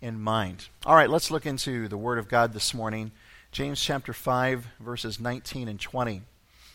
in mind. All right, let's look into the Word of God this morning. James chapter 5, verses 19 and 20.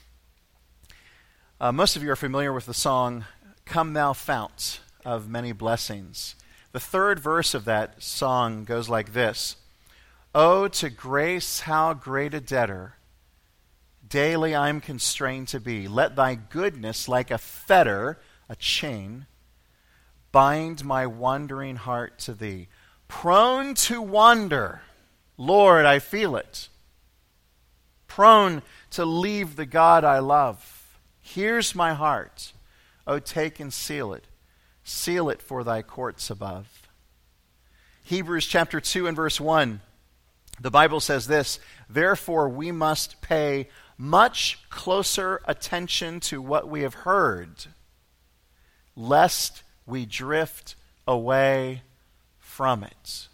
Most of you are familiar with the song, "Come Thou Fount of Many Blessings." The third verse of that song goes like this: "Oh, to grace how great a debtor daily I'm constrained to be. Let thy goodness like a fetter," a chain, "bind my wandering heart to thee." Prone to wander, Lord, I feel it. Prone to leave the God I love. Here's my heart. Oh, take and seal it. Seal it for thy courts above. Hebrews chapter 2 and verse 1. The Bible says this: "Therefore we must pay much closer attention to what we have heard, lest we drift away from it."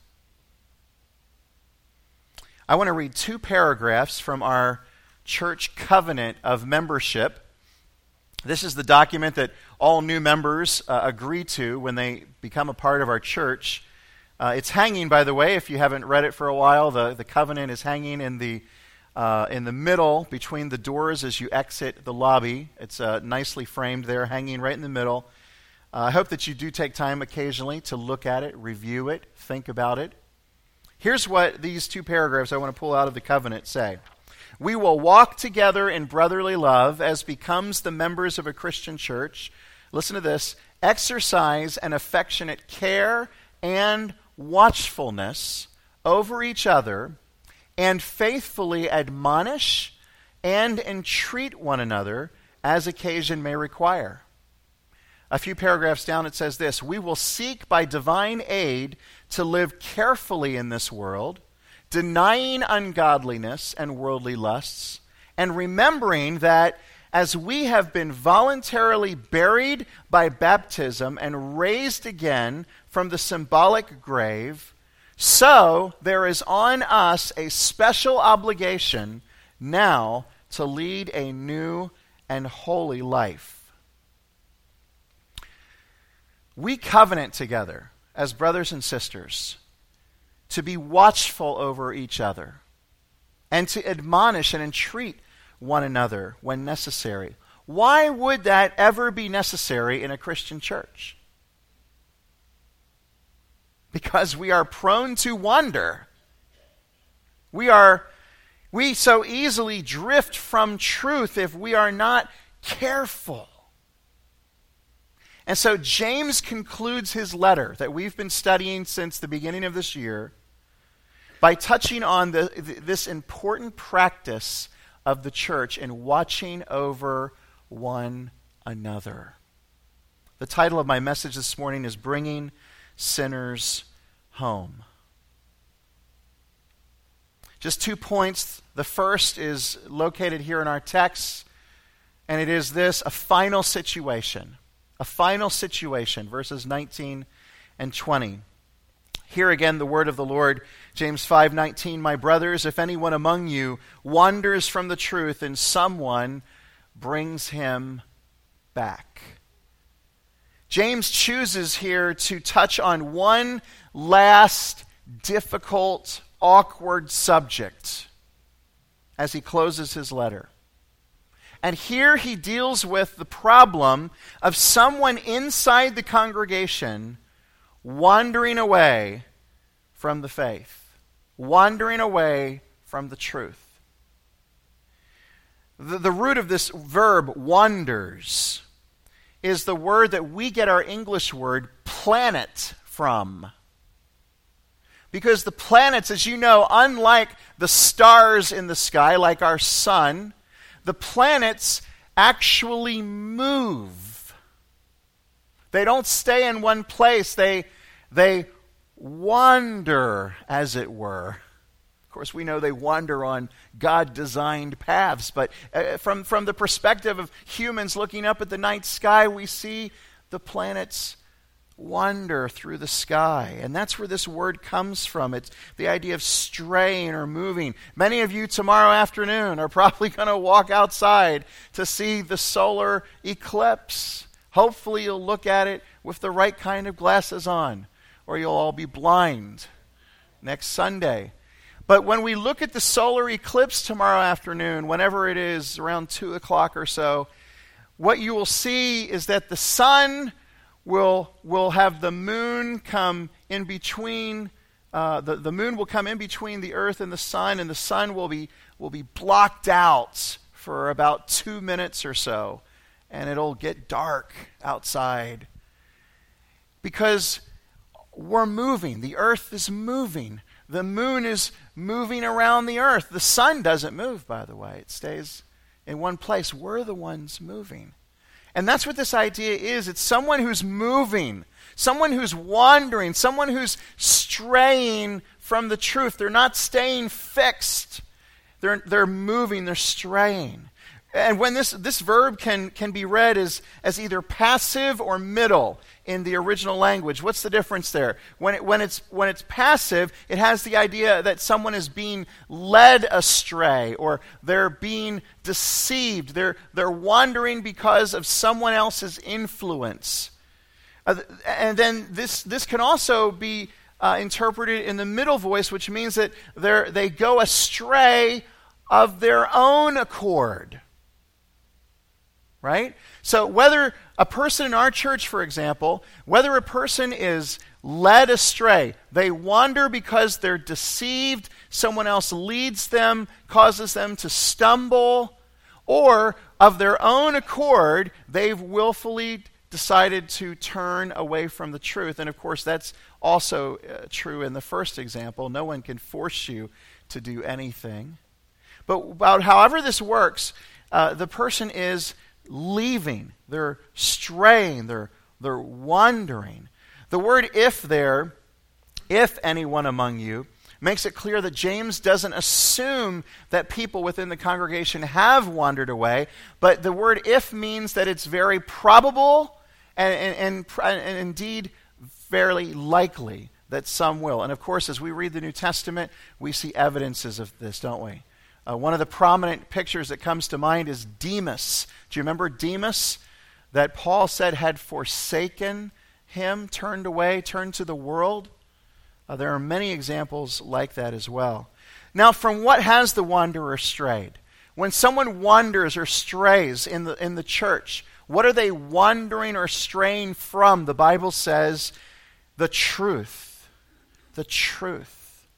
I want to read two paragraphs from our church covenant of membership. This is the document that all new members agree to when they become a part of our church. It's hanging, by the way, if you haven't read it for a while. The covenant is hanging in the middle between the doors as you exit the lobby. It's nicely framed there, hanging right in the middle. I hope that you do take time occasionally to look at it, review it, think about it. Here's what these two paragraphs I want to pull out of the covenant say. "We will walk together in brotherly love as becomes the members of a Christian church." Listen to this: "Exercise an affectionate care and watchfulness over each other, and faithfully admonish and entreat one another as occasion may require." A few paragraphs down it says this: "We will seek by divine aid to live carefully in this world, denying ungodliness and worldly lusts, and remembering that as we have been voluntarily buried by baptism and raised again from the symbolic grave, so there is on us a special obligation now to lead a new and holy life." We covenant together as brothers and sisters to be watchful over each other and to admonish and entreat one another when necessary. Why would that ever be necessary in a Christian church? Because we are prone to wander. We so easily drift from truth if we are not careful. And so James concludes his letter that we've been studying since the beginning of this year by touching on this important practice of the church in watching over one another. The title of my message this morning is "Bringing Sinners Home." Just 2 points. The first is located here in our text, and it is this: a final situation. A final situation, verses 19 and 20. Here again the word of the Lord, James 5:19, "My brothers, if anyone among you wanders from the truth and someone brings him back." James chooses here to touch on one last difficult, awkward subject as he closes his letter. And here he deals with the problem of someone inside the congregation wandering away from the faith, wandering away from the truth. The root of this verb, wanders, is the word that we get our English word planet from. Because the planets, as you know, unlike the stars in the sky, like our sun, the planets actually move. They don't stay in one place. They wander, as it were. Of course, we know they wander on God-designed paths, but from the perspective of humans looking up at the night sky, we see the planets wander through the sky. And that's where this word comes from. It's the idea of straying or moving. Many of you tomorrow afternoon are probably going to walk outside to see the solar eclipse. Hopefully you'll look at it with the right kind of glasses on, or you'll all be blind next Sunday. But when we look at the solar eclipse tomorrow afternoon, whenever it is, around 2 o'clock or so, what you will see is that the sun will have the moon come in between. The moon will come in between the earth and the sun will be blocked out for about 2 minutes or so, and it'll get dark outside. Because we're moving. The earth is moving. The moon is moving around the earth. The sun doesn't move, by the way. It stays in one place. We're the ones moving. And that's what this idea is. It's someone who's moving, someone who's wandering, someone who's straying from the truth. They're not staying fixed. They're moving, they're straying. And when this verb can be read as either passive or middle in the original language. What's the difference there? When it's passive, it has the idea that someone is being led astray, or they're being deceived. They're wandering because of someone else's influence. And then this can also be interpreted in the middle voice, which means that they go astray of their own accord. Right? So whether a person in our church, for example, whether a person is led astray, they wander because they're deceived, someone else leads them, causes them to stumble, or of their own accord, they've willfully decided to turn away from the truth. And of course, that's also true in the first example. No one can force you to do anything. But however this works, the person is leaving, they're straying, they're wandering. The word "if" there, if anyone among you, makes it clear that James doesn't assume that people within the congregation have wandered away, but the word "if" means that it's very probable and indeed fairly likely that some will. And of course, as we read the New Testament, we see evidences of this, don't we? One of the prominent pictures that comes to mind is Demas. Do you remember Demas? That Paul said had forsaken him, turned away, turned to the world. There are many examples like that as well. Now, from what has the wanderer strayed? When someone wanders or strays in the church, what are they wandering or straying from? The Bible says the truth. The truth.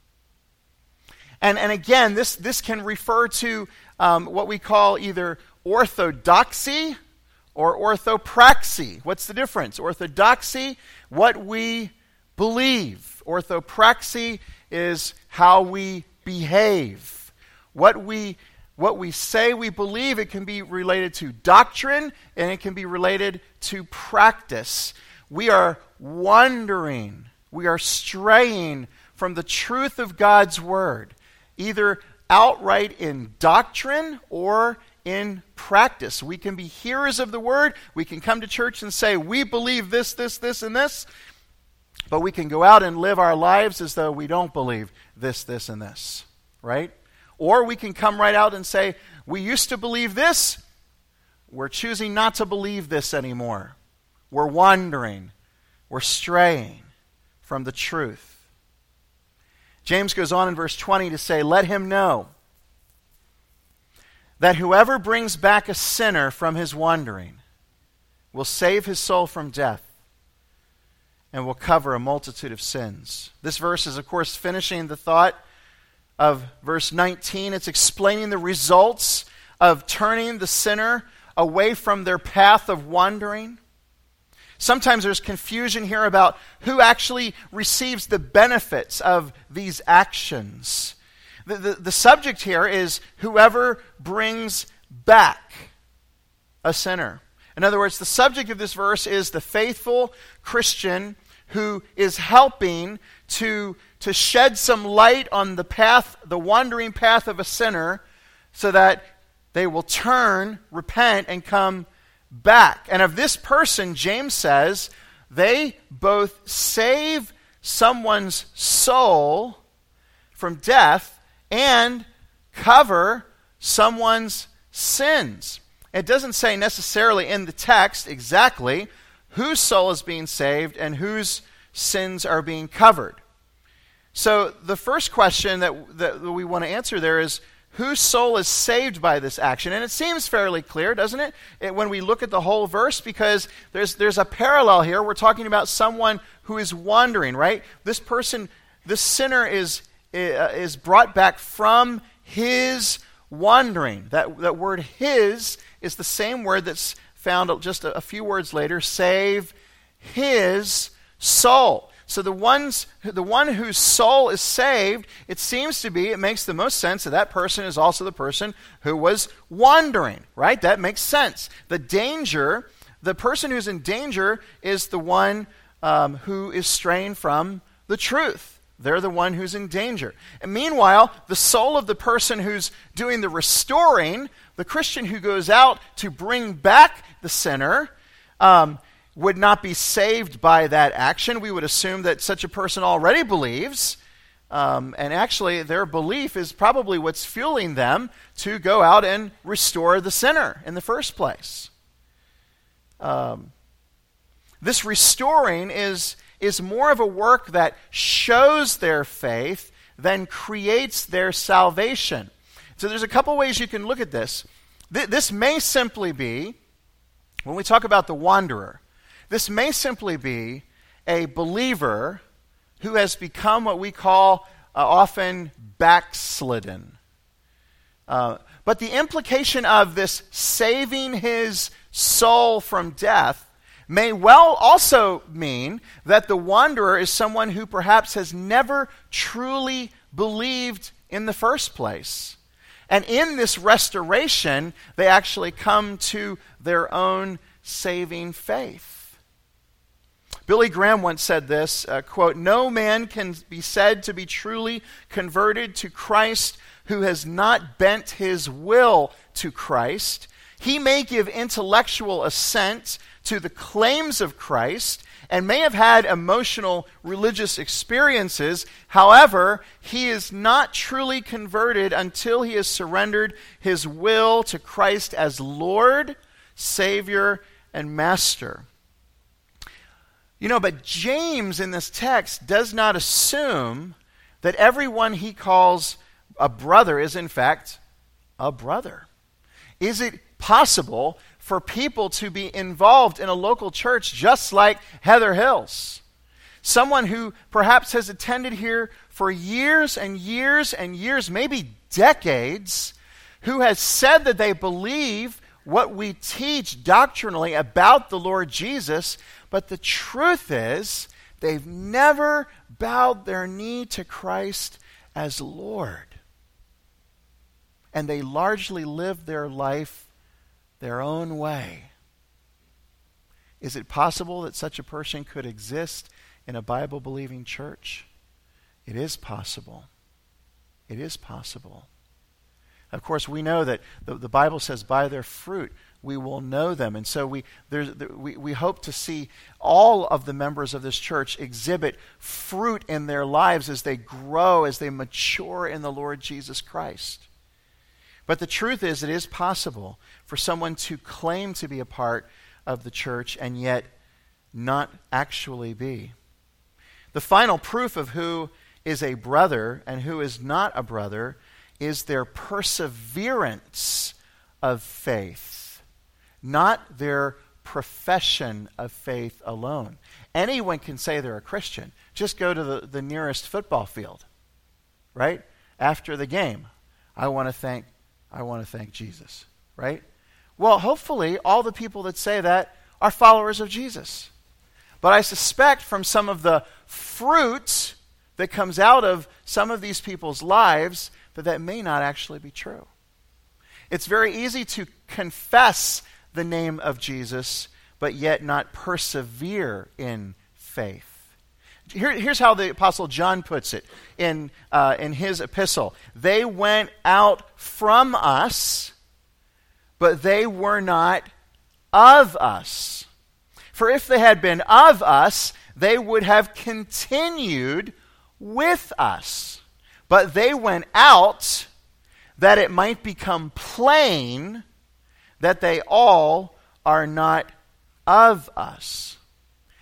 And again, this can refer to what we call either orthodoxy or orthopraxy. What's the difference? Orthodoxy, what we believe. Orthopraxy is how we behave. What we say we believe, it can be related to doctrine and it can be related to practice. We are wandering. We are straying from the truth of God's word, either outright in doctrine or in practice. We can be hearers of the word. We can come to church and say, we believe this, this, this, and this. But we can go out and live our lives as though we don't believe this, this, and this. Right? Or we can come right out and say, we used to believe this. We're choosing not to believe this anymore. We're wandering. We're straying from the truth. James goes on in verse 20 to say, let him know that whoever brings back a sinner from his wandering will save his soul from death and will cover a multitude of sins. This verse is, of course, finishing the thought of verse 19. It's explaining the results of turning the sinner away from their path of wandering. Sometimes there's confusion here about who actually receives the benefits of these actions. The subject here is whoever brings back a sinner. In other words, the subject of this verse is the faithful Christian who is helping to shed some light on the wandering path of a sinner so that they will turn, repent, and come back. And of this person, James says, they both save someone's soul from death and cover someone's sins. It doesn't say necessarily in the text exactly whose soul is being saved and whose sins are being covered. So the first question that we want to answer there is, whose soul is saved by this action? And it seems fairly clear, doesn't it? When we look at the whole verse, because there's a parallel here. We're talking about someone who is wandering, right? This person, this sinner is brought back from his wandering. That word his is the same word that's found just a few words later, save his soul. So the one whose soul is saved, it seems to be, it makes the most sense that person is also the person who was wandering, right? That makes sense. The person who's in danger is the one who is straying from the truth. They're the one who's in danger. And meanwhile, the soul of the person who's doing the restoring, the Christian who goes out to bring back the sinner, would not be saved by that action. We would assume that such a person already believes, and actually their belief is probably what's fueling them to go out and restore the sinner in the first place. This restoring is more of a work that shows their faith than creates their salvation. So there's a couple ways you can look at this. This may simply be, when we talk about the wanderer, this may simply be a believer who has become what we call often backslidden. But the implication of this saving his soul from death may well also mean that the wanderer is someone who perhaps has never truly believed in the first place. And in this restoration, they actually come to their own saving faith. Billy Graham once said this, quote, "No man can be said to be truly converted to Christ who has not bent his will to Christ. He may give intellectual assent to the claims of Christ and may have had emotional religious experiences. However, he is not truly converted until he has surrendered his will to Christ as Lord, Savior, and Master." But James in this text does not assume that everyone he calls a brother is in fact a brother. Is it possible for people to be involved in a local church just like Heather Hills? Someone who perhaps has attended here for years and years and years, maybe decades, who has said that they believe what we teach doctrinally about the Lord Jesus, but the truth is they've never bowed their knee to Christ as Lord. And they largely live their life their own way. Is it possible that such a person could exist in a Bible-believing church? It is possible. It is possible. Of course, we know that the Bible says, by their fruit we will know them. And so we hope to see all of the members of this church exhibit fruit in their lives as they grow, as they mature in the Lord Jesus Christ. But the truth is, it is possible for someone to claim to be a part of the church and yet not actually be. The final proof of who is a brother and who is not a brother is their perseverance of faith, not their profession of faith alone. Anyone can say they're a Christian. Just go to the nearest football field, right? After the game, I want to thank Jesus, right? Well, hopefully all the people that say that are followers of Jesus. But I suspect from some of the fruit that comes out of some of these people's lives that may not actually be true. It's very easy to confess the name of Jesus, but yet not persevere in faith. Here's how the Apostle John puts it in his epistle. They went out from us, but they were not of us. For if they had been of us, they would have continued with us. But they went out that it might become plain that they all are not of us.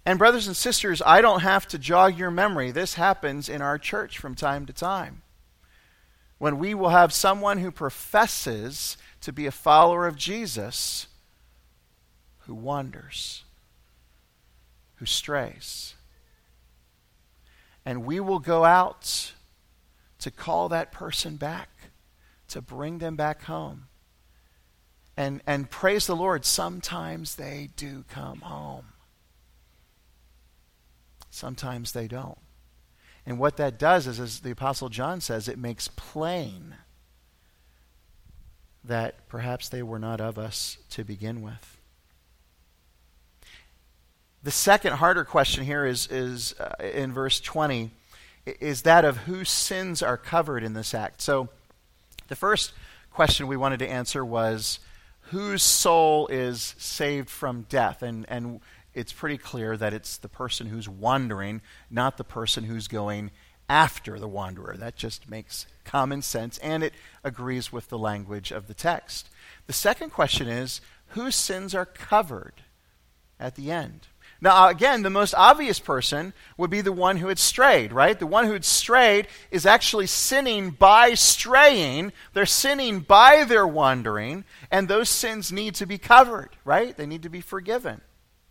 And brothers and sisters, I don't have to jog your memory. This happens in our church from time to time, when we will have someone who professes to be a follower of Jesus who wanders, who strays. And we will go out to call that person back, to bring them back home. And praise the Lord, sometimes they do come home. Sometimes they don't. And what that does is, as the Apostle John says, it makes plain that perhaps they were not of us to begin with. The second harder question here is in verse 20, is that of whose sins are covered in this act. So the first question we wanted to answer was, whose soul is saved from death? And it's pretty clear that it's the person who's wandering, not the person who's going after the wanderer. That just makes common sense, and it agrees with the language of the text. The second question is, whose sins are covered at the end? Now, again, the most obvious person would be the one who had strayed, right? The one who had strayed is actually sinning by straying. They're sinning by their wandering, and those sins need to be covered, right? They need to be forgiven.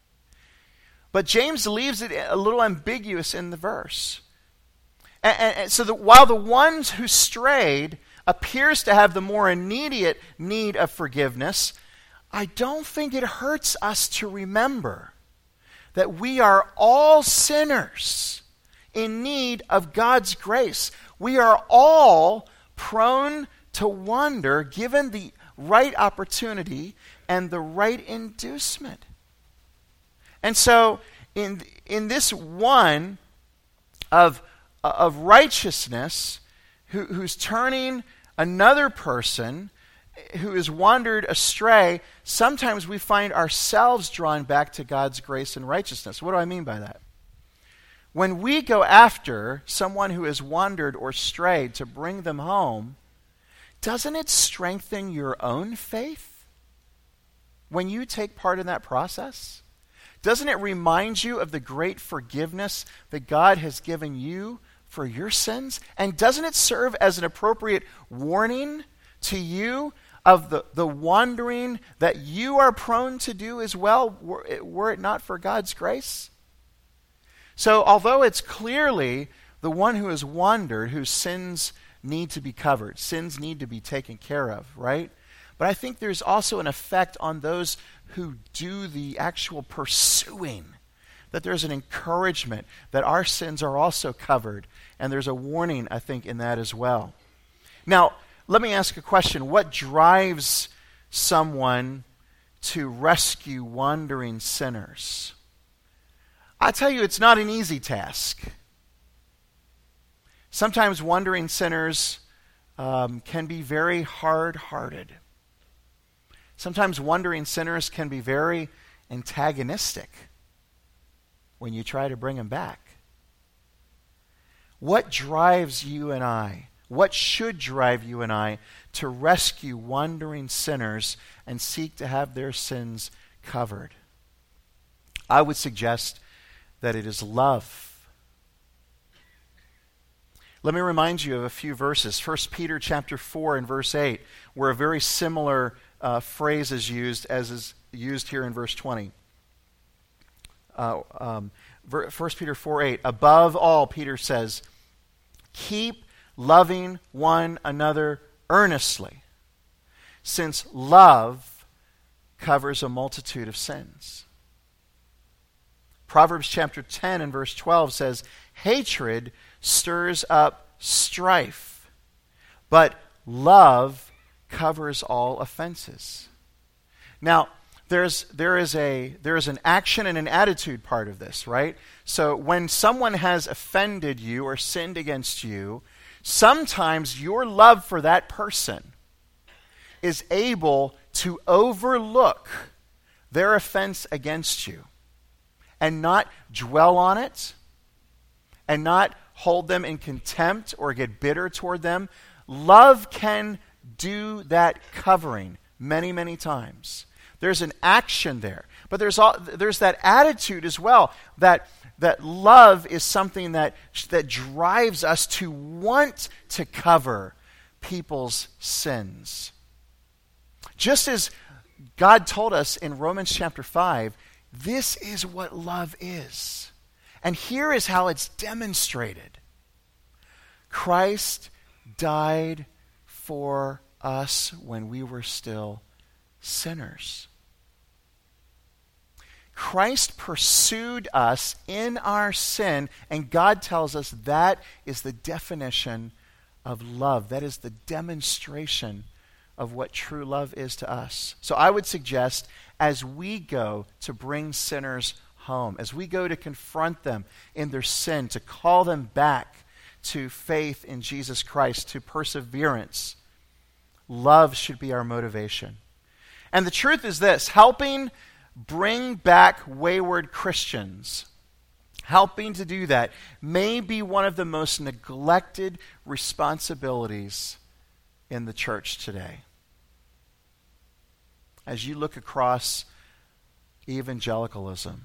But James leaves it a little ambiguous in the verse. And so while the one who strayed appears to have the more immediate need of forgiveness, I don't think it hurts us to remember that we are all sinners in need of God's grace. We are all prone to wander given the right opportunity and the right inducement. And so in this one of righteousness, who's turning another person who has wandered astray, sometimes we find ourselves drawn back to God's grace and righteousness. What do I mean by that? When we go after someone who has wandered or strayed to bring them home, doesn't it strengthen your own faith when you take part in that process? Doesn't it remind you of the great forgiveness that God has given you for your sins? And doesn't it serve as an appropriate warning to you of the wandering that you are prone to do as well, were it not for God's grace? So although it's clearly the one who has wandered, whose sins need to be covered, sins need to be taken care of, right? But I think there's also an effect on those who do the actual pursuing, that there's an encouragement that our sins are also covered, and there's a warning, I think, in that as well. Now, let me ask a question. What drives someone to rescue wandering sinners? I tell you, it's not an easy task. Sometimes wandering sinners can be very hard-hearted. Sometimes wandering sinners can be very antagonistic when you try to bring them back. What drives you and I? What should drive you and I to rescue wandering sinners and seek to have their sins covered? I would suggest that it is love. Let me remind you of a few verses. 1 Peter chapter 4 and verse 8, where a very similar phrase is used as is used here in verse 20. 1 Peter 4:8, above all, Peter says, keep loving one another earnestly, since love covers a multitude of sins. Proverbs chapter 10 and verse 12 says, hatred stirs up strife, but love covers all offenses. Now, there is an action and an attitude part of this, right? So when someone has offended you or sinned against you, sometimes your love for that person is able to overlook their offense against you and not dwell on it and not hold them in contempt or get bitter toward them. Love can do that covering many, many times. There's an action there. But there's that attitude as well that love is something that drives us to want to cover people's sins. Just as God told us in Romans chapter 5, this is what love is. And here is how it's demonstrated. Christ died for us when we were still sinners. Christ pursued us in our sin, and God tells us that is the definition of love. That is the demonstration of what true love is to us. So I would suggest, as we go to bring sinners home, as we go to confront them in their sin, to call them back to faith in Jesus Christ, to perseverance, love should be our motivation. And the truth is this: helping bring back wayward Christians, helping to do that may be one of the most neglected responsibilities in the church today. As you look across evangelicalism,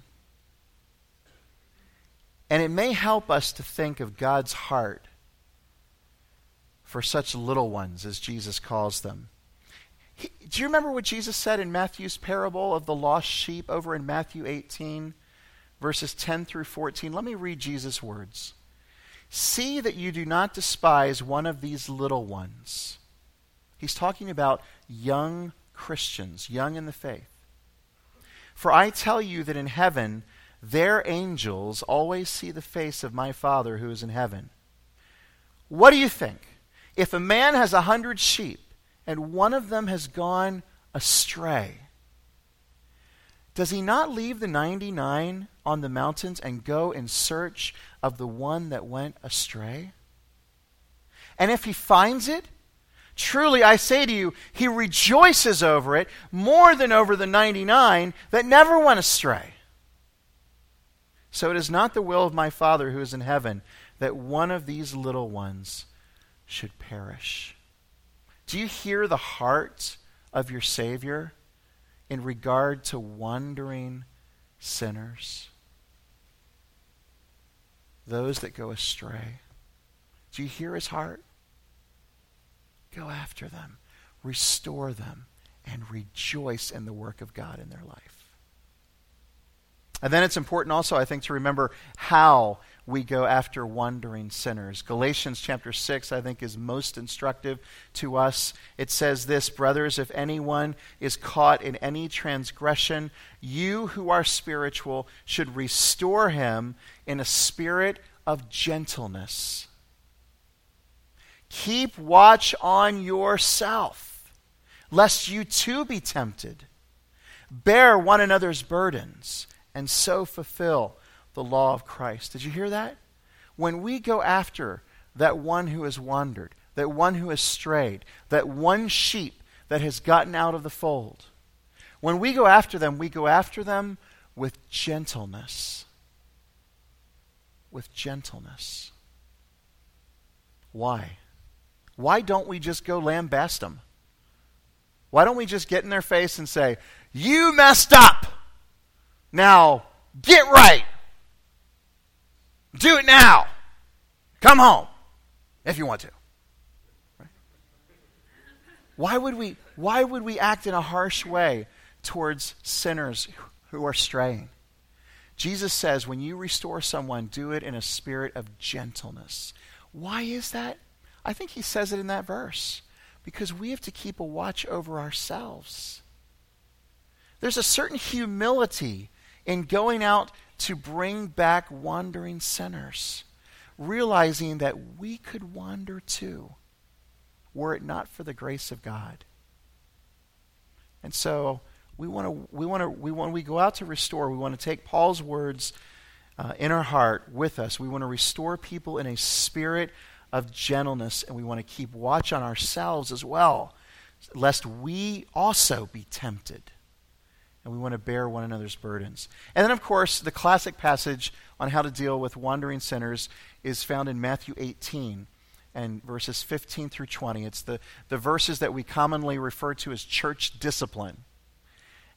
and it may help us to think of God's heart for such little ones, as Jesus calls them. Do you remember what Jesus said in Matthew's parable of the lost sheep over in Matthew 18, verses 10 through 14? Let me read Jesus' words. See that you do not despise one of these little ones. He's talking about young Christians, young in the faith. For I tell you that in heaven, their angels always see the face of my Father who is in heaven. What do you think? If a man has 100 sheep, and one of them has gone astray, does he not leave the 99 on the mountains and go in search of the one that went astray? And if he finds it, truly I say to you, he rejoices over it more than over the 99 that never went astray. So it is not the will of my Father who is in heaven that one of these little ones should perish. Do you hear the heart of your Savior in regard to wandering sinners? Those that go astray. Do you hear his heart? Go after them, restore them, and rejoice in the work of God in their life. And then it's important also, I think, to remember how we go after wandering sinners. Galatians chapter 6, I think, is most instructive to us. It says this: brothers, if anyone is caught in any transgression, you who are spiritual should restore him in a spirit of gentleness. Keep watch on yourself, lest you too be tempted. Bear one another's burdens, and so fulfill the law of Christ. Did you hear that? When we go after that one who has wandered, that one who has strayed, that one sheep that has gotten out of the fold, when we go after them with gentleness. With gentleness. Why? Why don't we just go lambaste them? Why don't we just get in their face and say, you messed up! Now, get right! Do it now! Come home! If you want to. Right? Why would we act in a harsh way towards sinners who are straying? Jesus says when you restore someone, do it in a spirit of gentleness. Why is that? I think he says it in that verse. Because we have to keep a watch over ourselves. There's a certain humility in going out to bring back wandering sinners, realizing that we could wander too, were it not for the grace of God. And so when we go out to restore, we want to take Paul's words in our heart with us. We want to restore people in a spirit of gentleness, and we want to keep watch on ourselves as well, lest we also be tempted. And we want to bear one another's burdens. And then, of course, the classic passage on how to deal with wandering sinners is found in Matthew 18 and verses 15 through 20. It's the verses that we commonly refer to as church discipline.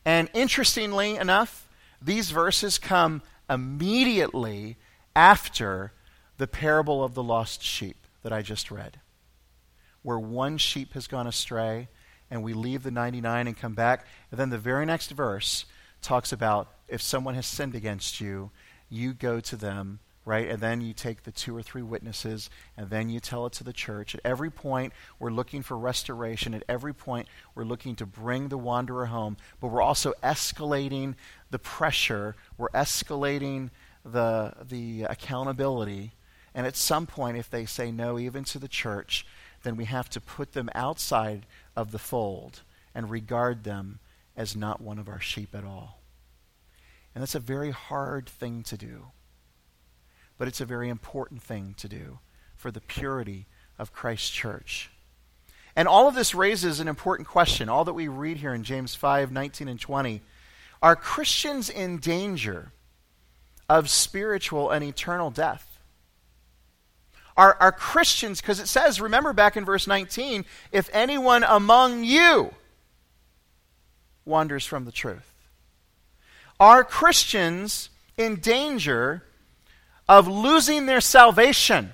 And interestingly enough, these verses come immediately after the parable of the lost sheep that I just read, where one sheep has gone astray and we leave the 99 and come back. And then the very next verse talks about if someone has sinned against you, you go to them, right? And then you take the 2 or 3 witnesses, and then you tell it to the church. At every point, we're looking for restoration. At every point, we're looking to bring the wanderer home. But we're also escalating the pressure. We're escalating the accountability. And at some point, if they say no, even to the church, then we have to put them outside of the fold and regard them as not one of our sheep at all. And that's a very hard thing to do. But it's a very important thing to do for the purity of Christ's church. And all of this raises an important question, all that we read here in James 5:19 and 20. Are Christians in danger of spiritual and eternal death? Are Christians, because it says, remember back in verse 19, if anyone among you wanders from the truth. Are Christians in danger of losing their salvation?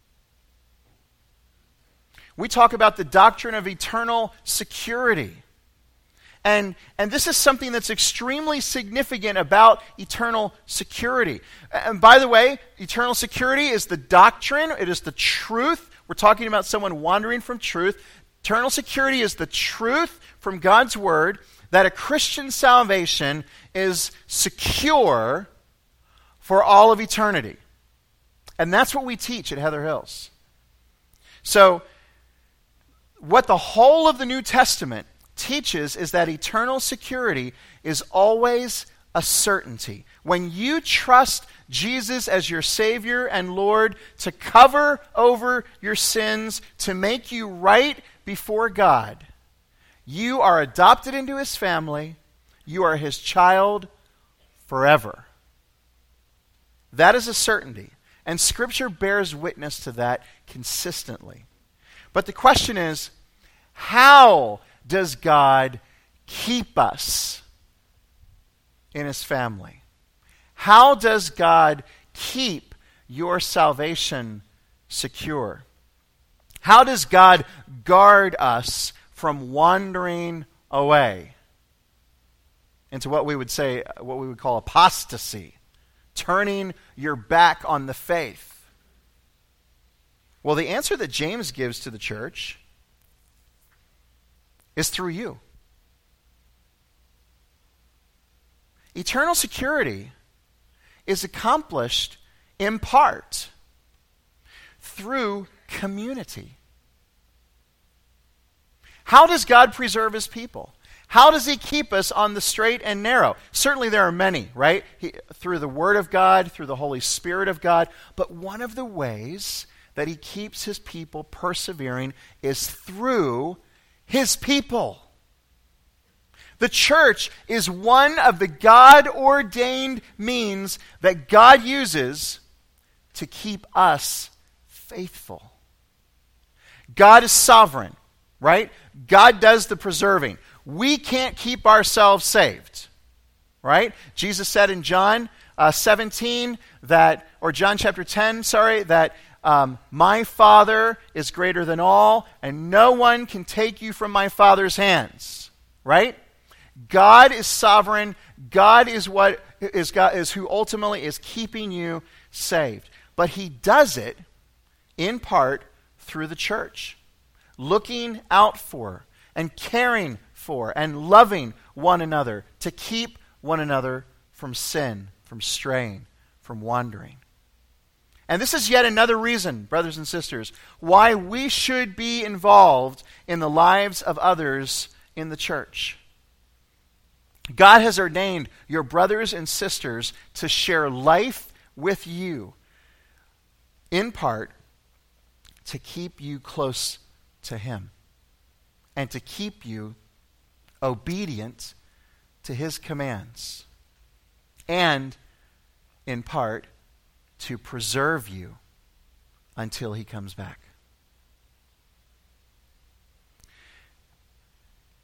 We talk about the doctrine of eternal security. And this is something that's extremely significant about eternal security. And by the way, eternal security is the doctrine. It is the truth. We're talking about someone wandering from truth. Eternal security is the truth from God's word that a Christian salvation is secure for all of eternity. And that's what we teach at Heather Hills. So, what the whole of the New Testament teaches is that eternal security is always a certainty. When you trust Jesus as your Savior and Lord to cover over your sins, to make you right before God, you are adopted into His family. You are His child forever. That is a certainty. And Scripture bears witness to that consistently. But the question is, how does God keep us in His family? How does God keep your salvation secure? How does God guard us from wandering away into what we would call apostasy, turning your back on the faith? Well, the answer that James gives to the church is through you. Eternal security is accomplished in part through community. How does God preserve His people? How does He keep us on the straight and narrow? Certainly there are many, right? Through the Word of God, through the Holy Spirit of God. But one of the ways that He keeps His people persevering is through His people. The church is one of the God-ordained means that God uses to keep us faithful. God is sovereign, right? God does the preserving. We can't keep ourselves saved, right? Jesus said in John 17 that, or John chapter 10, that my Father is greater than all, and no one can take you from my Father's hands, right? God is sovereign. God is who ultimately is keeping you saved. But He does it in part through the church, looking out for and caring for and loving one another to keep one another from sin, from straying, from wandering. And this is yet another reason, brothers and sisters, why we should be involved in the lives of others in the church. God has ordained your brothers and sisters to share life with you, in part to keep you close to Him and to keep you obedient to His commands, and in part to preserve you until He comes back.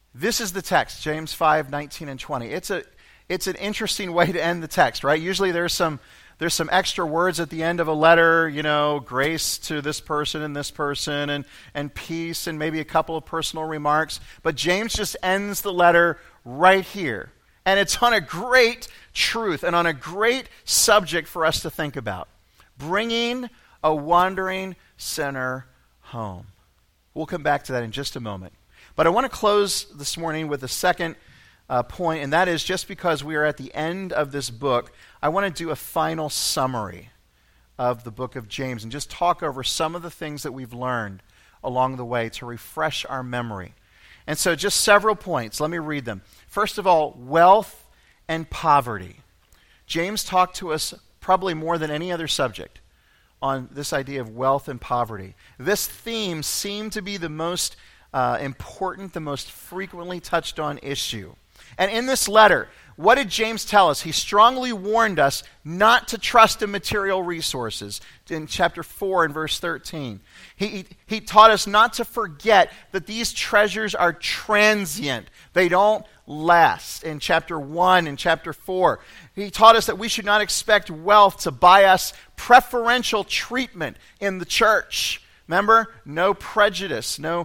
This is the text, James 5:19 and 20. It's an interesting way to end the text, right? Usually there's some extra words at the end of a letter, grace to this person and peace and maybe a couple of personal remarks. But James just ends the letter right here. And it's on a great truth and on a great subject for us to think about. Bringing a wandering sinner home. We'll come back to that in just a moment. But I want to close this morning with a second point, and that is just because we are at the end of this book, I want to do a final summary of the book of James and just talk over some of the things that we've learned along the way to refresh our memory. And so just several points. Let me read them. First of all, wealth and poverty. James talked to us probably more than any other subject on this idea of wealth and poverty. This theme seemed to be the most important, the most frequently touched on issue. And in this letter, what did James tell us? He strongly warned us not to trust in material resources in chapter 4 and verse 13. He taught us not to forget that these treasures are transient. They don't last in chapter 1 and chapter 4. He taught us that we should not expect wealth to buy us preferential treatment in the church. Remember? No prejudice, no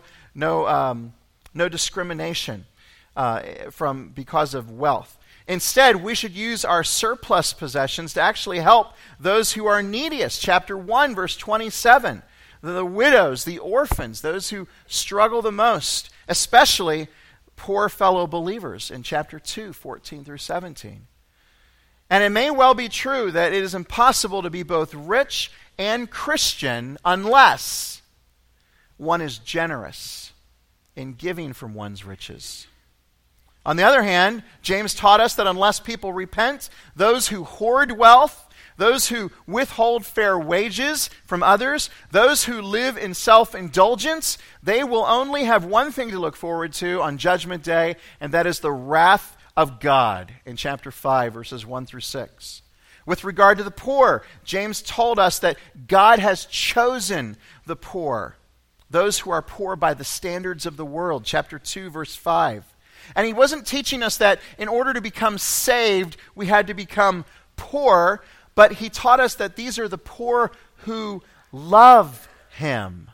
discrimination because of wealth. Instead, we should use our surplus possessions to actually help those who are neediest. Chapter 1, verse 27. The widows, the orphans, those who struggle the most, especially poor fellow believers in chapter 2, 14 through 17. And it may well be true that it is impossible to be both rich and Christian unless one is generous in giving from one's riches. On the other hand, James taught us that unless people repent, those who hoard wealth, those who withhold fair wages from others, those who live in self-indulgence, they will only have one thing to look forward to on Judgment Day, and that is the wrath of God in chapter 5, verses 1 through 6. With regard to the poor, James told us that God has chosen the poor, those who are poor by the standards of the world, chapter 2, verse 5. And he wasn't teaching us that in order to become saved, we had to become poor, but he taught us that these are the poor who love him.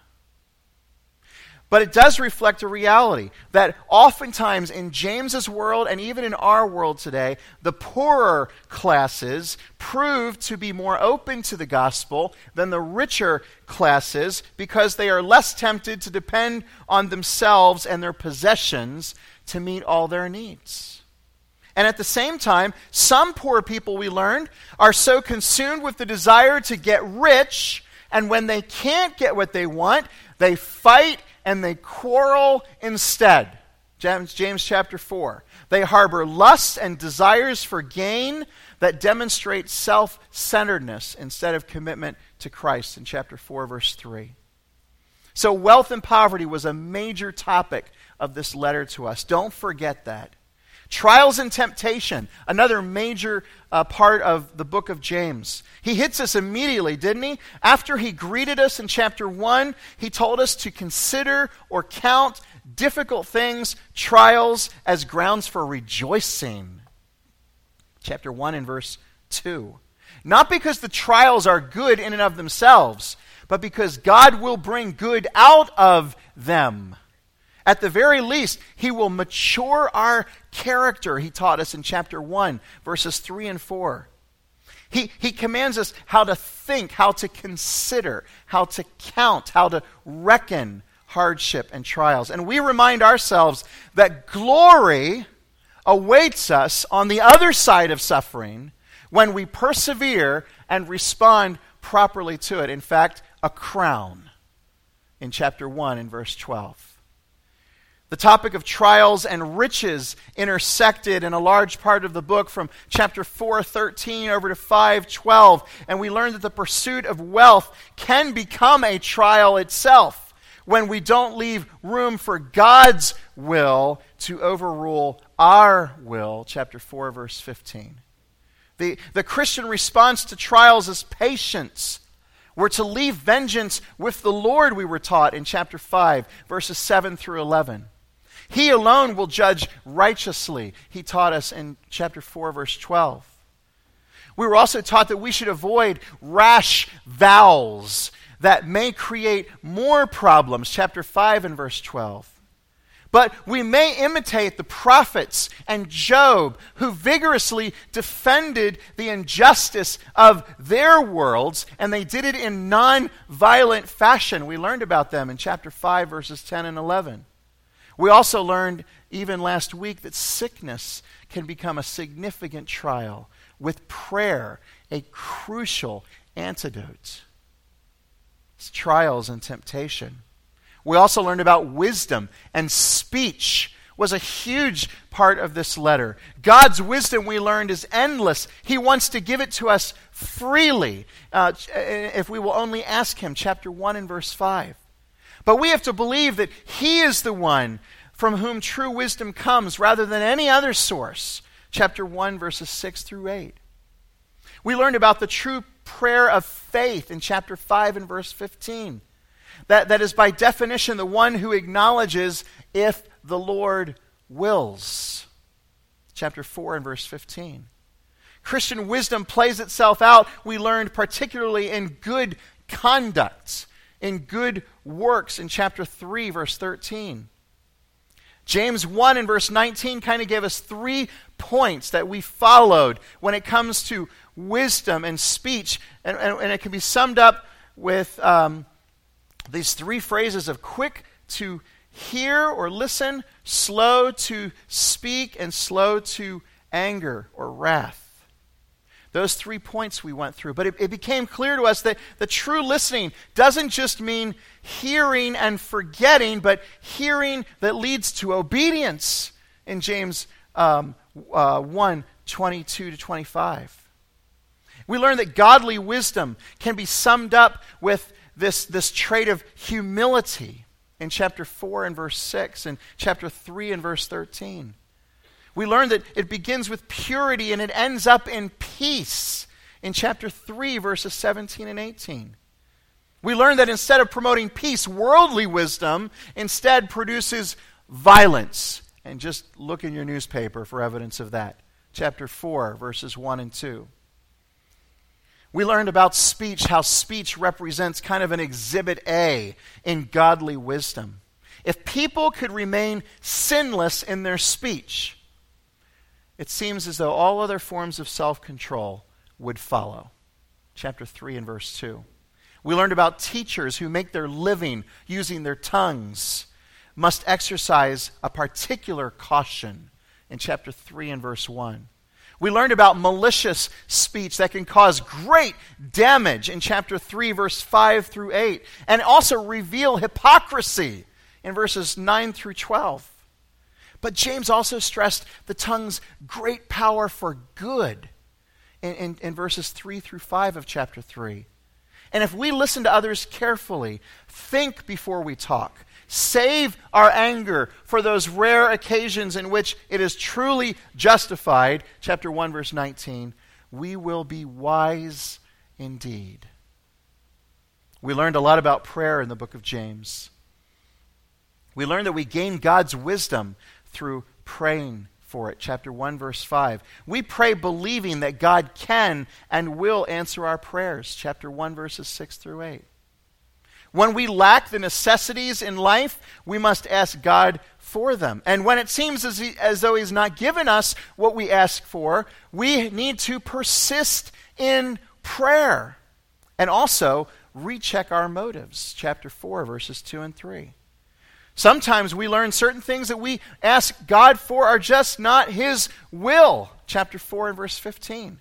But it does reflect a reality that oftentimes in James's world and even in our world today, the poorer classes prove to be more open to the gospel than the richer classes because they are less tempted to depend on themselves and their possessions to meet all their needs. And at the same time, some poor people, we learned, are so consumed with the desire to get rich, and when they can't get what they want, they fight and they quarrel instead. James chapter 4. They harbor lusts and desires for gain that demonstrate self-centeredness instead of commitment to Christ in chapter 4, verse 3. So wealth and poverty was a major topic of this letter to us. Don't forget that. Trials and temptation, another major part of the book of James. He hits us immediately, didn't he? After he greeted us in chapter 1, he told us to consider or count difficult things, trials, as grounds for rejoicing. Chapter 1 and verse 2. Not because the trials are good in and of themselves, but because God will bring good out of them. At the very least, he will mature our character, he taught us in chapter 1, verses 3 and 4. He commands us how to think, how to consider, how to count, how to reckon hardship and trials. And we remind ourselves that glory awaits us on the other side of suffering when we persevere and respond properly to it. In fact, a crown in chapter 1 and verse 12. The topic of trials and riches intersected in a large part of the book from chapter 4:13 over to 5:12, and we learned that the pursuit of wealth can become a trial itself when we don't leave room for God's will to overrule our will, chapter 4, verse 15. The Christian response to trials is patience. We're to leave vengeance with the Lord, we were taught in chapter 5, verses 7 through 11. He alone will judge righteously, he taught us in chapter 4, verse 12. We were also taught that we should avoid rash vows that may create more problems, chapter 5 and verse 12. But we may imitate the prophets and Job, who vigorously defended the injustice of their worlds, and they did it in non-violent fashion. We learned about them in chapter 5, verses 10 and 11. We also learned, even last week, that sickness can become a significant trial, with prayer a crucial antidote. It's trials and temptation. We also learned about wisdom, and speech was a huge part of this letter. God's wisdom, we learned, is endless. He wants to give it to us freely if we will only ask him, chapter 1 and verse 5. But we have to believe that he is the one from whom true wisdom comes rather than any other source, chapter 1, verses 6 through 8. We learned about the true prayer of faith in chapter 5 and verse 15. That is by definition the one who acknowledges if the Lord wills. Chapter 4 and verse 15. Christian wisdom plays itself out, we learned, particularly in good conduct, in good works in chapter 3, verse 13. James 1 and verse 19 kind of gave us 3 points that we followed when it comes to wisdom and speech. And it can be summed up with these 3 phrases of quick to hear or listen, slow to speak, and slow to anger or wrath. Those 3 points we went through. But it became clear to us that the true listening doesn't just mean hearing and forgetting, but hearing that leads to obedience in James 1, 22 to 25. We learned that godly wisdom can be summed up with this trait of humility in chapter 4 and verse 6 and chapter 3 and verse 13. We learned that it begins with purity and it ends up in peace in chapter 3, verses 17 and 18. We learned that instead of promoting peace, worldly wisdom instead produces violence. And just look in your newspaper for evidence of that. Chapter 4, verses 1 and 2. We learned about speech, how speech represents kind of an exhibit A in godly wisdom. If people could remain sinless in their speech, it seems as though all other forms of self-control would follow. Chapter 3 and verse 2. We learned about teachers who make their living using their tongues must exercise a particular caution in chapter 3 and verse 1. We learned about malicious speech that can cause great damage in chapter 3, verse 5 through 8, and also reveal hypocrisy in verses 9 through 12. But James also stressed the tongue's great power for good in verses 3 through 5 of chapter 3. And if we listen to others carefully, think before we talk, save our anger for those rare occasions in which it is truly justified, chapter 1, verse 19, we will be wise indeed. We learned a lot about prayer in the book of James. We learned that we gain God's wisdom through praying for it. Chapter 1, verse 5. We pray believing that God can and will answer our prayers. Chapter 1, verses 6 through 8. When we lack the necessities in life, we must ask God for them. And when it seems as though He's not given us what we ask for, we need to persist in prayer. And also, recheck our motives. Chapter 4, verses 2 and 3. Sometimes we learn certain things that we ask God for are just not His will. Chapter 4 and verse 15.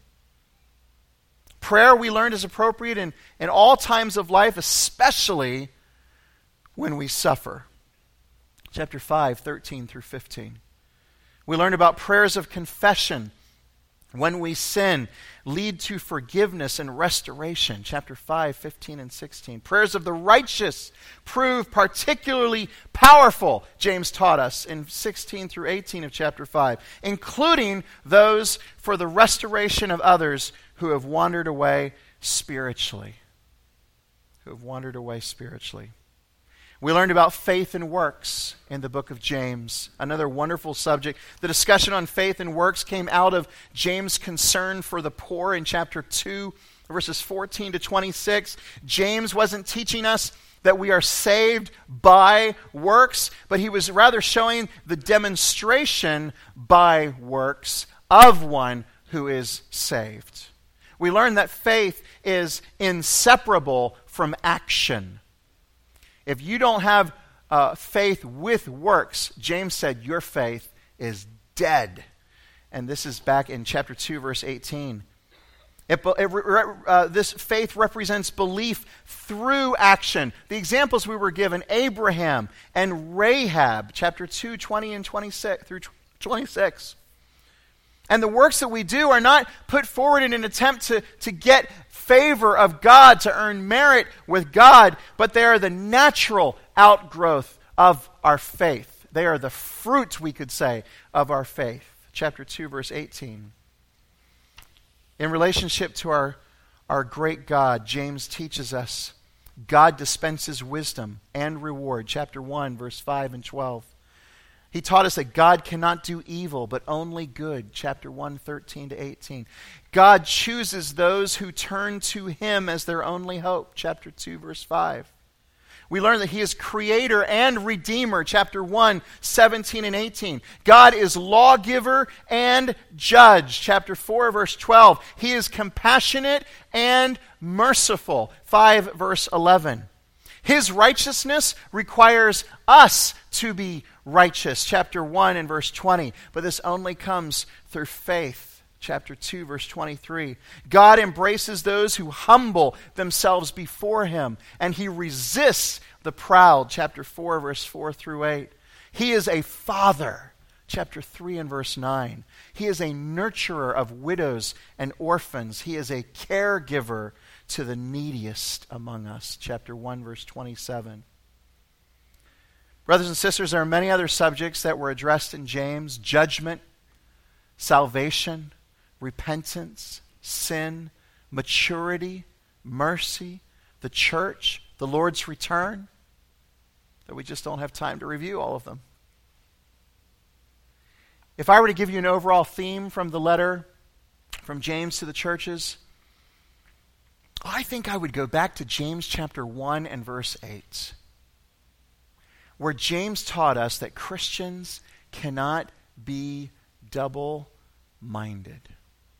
Prayer, we learned, is appropriate in all times of life, especially when we suffer. Chapter 5, 13 through 15. We learned about prayers of confession when we sin, lead to forgiveness and restoration. Chapter 5, 15 and 16. Prayers of the righteous prove particularly powerful, James taught us in 16 through 18 of chapter 5, including those for the restoration of others who have wandered away spiritually. We learned about faith and works in the book of James, another wonderful subject. The discussion on faith and works came out of James' concern for the poor in chapter 2, verses 14 to 26. James wasn't teaching us that we are saved by works, but he was rather showing the demonstration by works of one who is saved. We learned that faith is inseparable from action. If you don't have faith with works, James said your faith is dead. And this is back in chapter 2, verse 18. This faith represents belief through action. The examples we were given, Abraham and Rahab, chapter 2, 20 and 26 through 26. And the works that we do are not put forward in an attempt to get favor of God, to earn merit with God, but they are the natural outgrowth of our faith. They are the fruit, we could say, of our faith. Chapter 2, verse 18. In relationship to our great God, James teaches us God dispenses wisdom and reward. Chapter 1, verse 5 and 12. He taught us that God cannot do evil, but only good. Chapter 1, 13 to 18. God chooses those who turn to Him as their only hope. Chapter 2, verse 5. We learn that He is creator and redeemer. Chapter 1, 17 and 18. God is lawgiver and judge. Chapter 4, verse 12. He is compassionate and merciful. 5, verse 11. His righteousness requires us to be righteous. Chapter 1 and verse 20. But this only comes through faith. Chapter 2, verse 23. God embraces those who humble themselves before Him, and He resists the proud. Chapter 4, verse 4 through 8. He is a father. Chapter 3 and verse 9. He is a nurturer of widows and orphans. He is a caregiver to the neediest among us. Chapter 1, verse 27. Brothers and sisters, there are many other subjects that were addressed in James: judgment, salvation, repentance, sin, maturity, mercy, the church, the Lord's return, that we just don't have time to review all of them. If I were to give you an overall theme from the letter from James to the churches, I think I would go back to James chapter 1 and verse 8, where James taught us that Christians cannot be double-minded.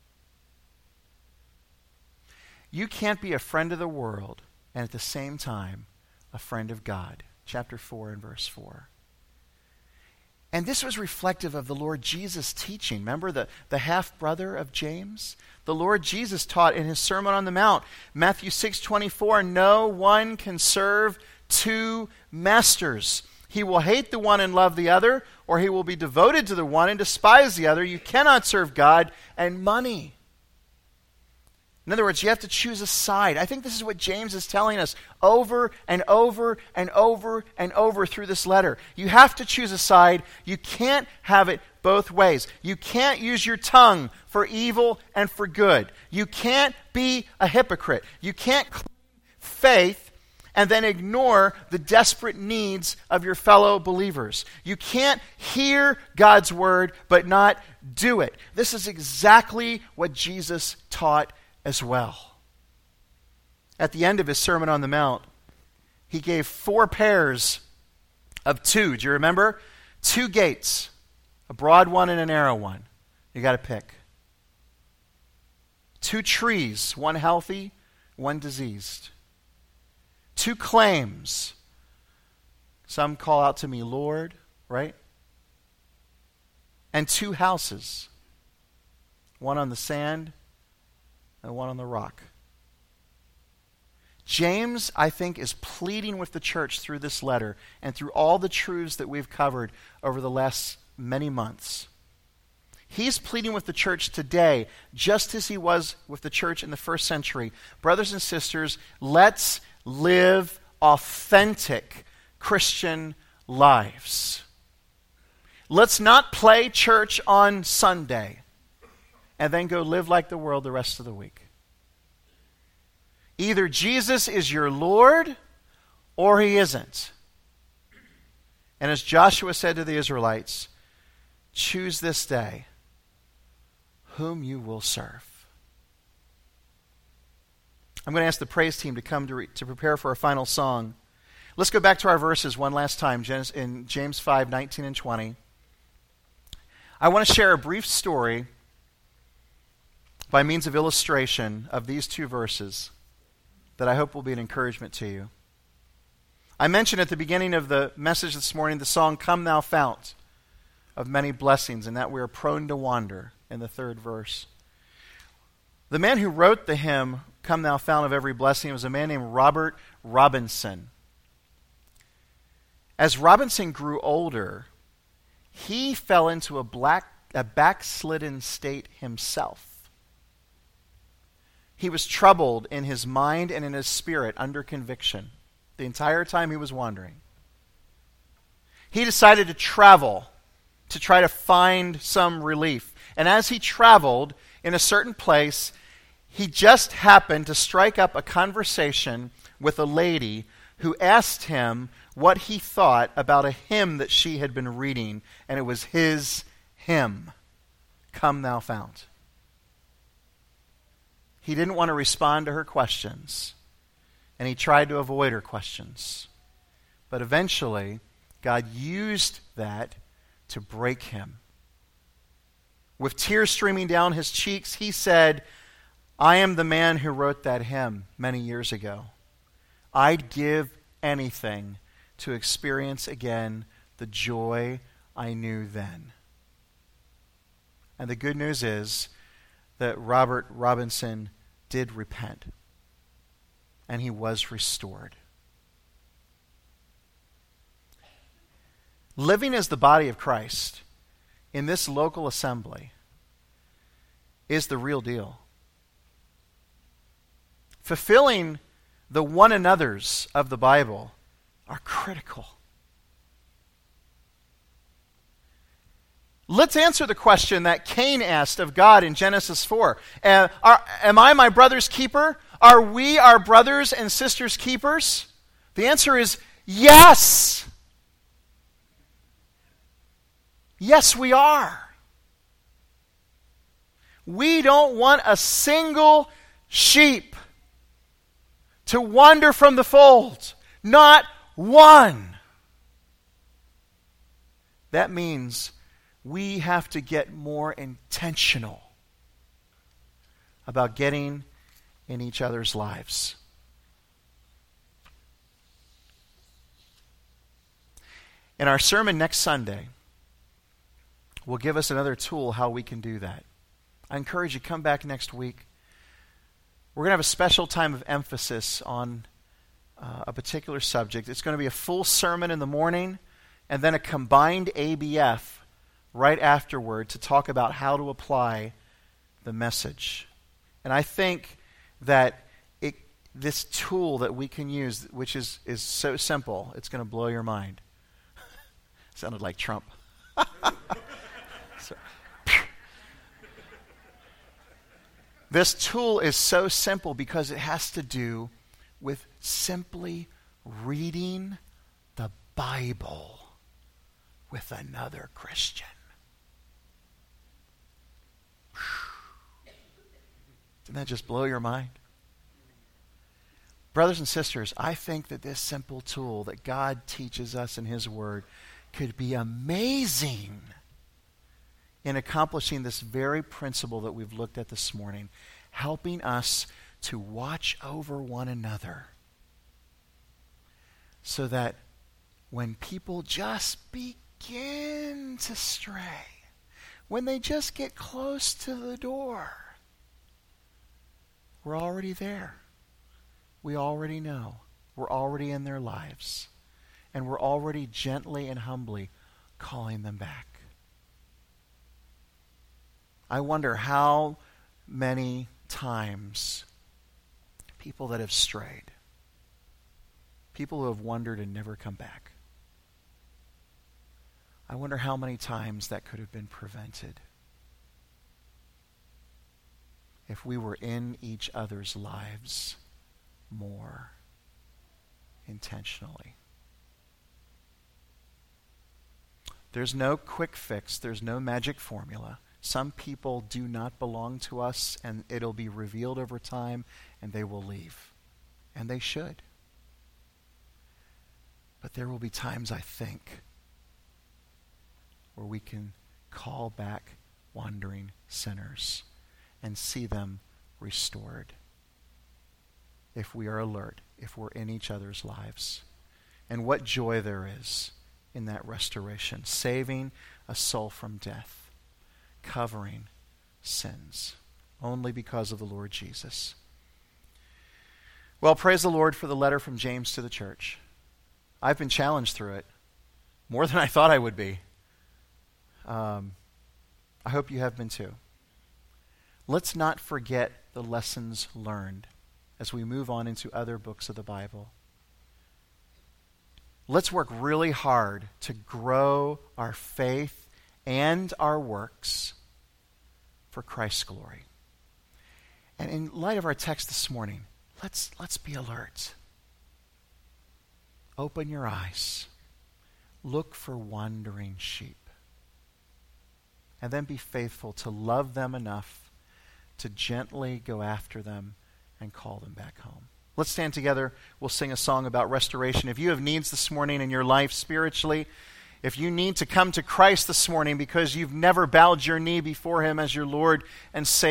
You can't be a friend of the world and at the same time a friend of God. Chapter 4 and verse 4. And this was reflective of the Lord Jesus' teaching. Remember the half-brother of James? The Lord Jesus taught in His Sermon on the Mount, Matthew 6:24, no one can serve two masters. He will hate the one and love the other, or he will be devoted to the one and despise the other. You cannot serve God and money. In other words, you have to choose a side. I think this is what James is telling us over and over and over and over through this letter. You have to choose a side. You can't have it both ways. You can't use your tongue for evil and for good. You can't be a hypocrite. You can't claim faith and then ignore the desperate needs of your fellow believers. You can't hear God's word but not do it. This is exactly what Jesus taught as well. At the end of His Sermon on the Mount, He gave 4 pairs of 2. Do you remember? 2 gates, a broad one and a narrow one. You got to pick. 2 trees, one healthy, one diseased. 2 claims. Some call out to me, Lord, right? And 2 houses. One on the sand and one on the rock. James, I think, is pleading with the church through this letter and through all the truths that we've covered over the last many months. He's pleading with the church today, just as he was with the church in the first century. Brothers and sisters, let's live authentic Christian lives. Let's not play church on Sunday and then go live like the world the rest of the week. Either Jesus is your Lord or He isn't. And as Joshua said to the Israelites, choose this day whom you will serve. I'm going to ask the praise team to come to prepare for our final song. Let's go back to our verses one last time in James 5:19 and 20. I want to share a brief story by means of illustration of these two verses that I hope will be an encouragement to you. I mentioned at the beginning of the message this morning the song, Come Thou Fount of Many Blessings, and that we are prone to wander in the third verse. The man who wrote the hymn, Come Thou Fount of Every Blessing, was a man named Robert Robinson. As Robinson grew older, he fell into a backslidden state himself. He was troubled in his mind and in his spirit under conviction the entire time he was wandering. He decided to travel to try to find some relief. And as he traveled in a certain place, he just happened to strike up a conversation with a lady who asked him what he thought about a hymn that she had been reading, and it was his hymn, Come Thou Fount. He didn't want to respond to her questions, and he tried to avoid her questions. But eventually, God used that to break him. With tears streaming down his cheeks, he said, I am the man who wrote that hymn many years ago. I'd give anything to experience again the joy I knew then. And the good news is that Robert Robinson did repent, and he was restored. Living as the body of Christ in this local assembly is the real deal. Fulfilling the one another's of the Bible are critical. Let's answer the question that Cain asked of God in Genesis 4. Am I my brother's keeper? Are we our brothers and sisters' keepers? The answer is yes. Yes, we are. We don't want a single sheep to wander from the fold. Not one. That means we have to get more intentional about getting in each other's lives. In our sermon next Sunday, will give us another tool how we can do that. I encourage you, come back next week. We're going to have a special time of emphasis on a particular subject. It's going to be a full sermon in the morning and then a combined ABF right afterward to talk about how to apply the message. And I think that this tool that we can use, which is so simple, it's going to blow your mind. Sounded like Trump. This tool is so simple because it has to do with simply reading the Bible with another Christian. Didn't that just blow your mind? Brothers and sisters, I think that this simple tool that God teaches us in His Word could be amazing in accomplishing this very principle that we've looked at this morning, helping us to watch over one another so that when people just begin to stray, when they just get close to the door, we're already there. We already know. We're already in their lives. And we're already gently and humbly calling them back. I wonder how many times people that have strayed, people who have wandered and never come back, I wonder how many times that could have been prevented if we were in each other's lives more intentionally. There's no quick fix. There's no magic formula. Some people do not belong to us, and it'll be revealed over time, and they will leave. And they should. But there will be times, I think, where we can call back wandering sinners and see them restored. If we are alert, if we're in each other's lives. And what joy there is in that restoration, saving a soul from death, covering sins, only because of the Lord Jesus. Well, praise the Lord for the letter from James to the church. I've been challenged through it, more than I thought I would be. I hope you have been too. Let's not forget the lessons learned as we move on into other books of the Bible. Let's work really hard to grow our faith and our works for Christ's glory. And in light of our text this morning, let's be alert. Open your eyes. Look for wandering sheep. And then be faithful to love them enough to gently go after them and call them back home. Let's stand together. We'll sing a song about restoration. If you have needs this morning in your life spiritually, if you need to come to Christ this morning because you've never bowed your knee before him as your Lord and Savior,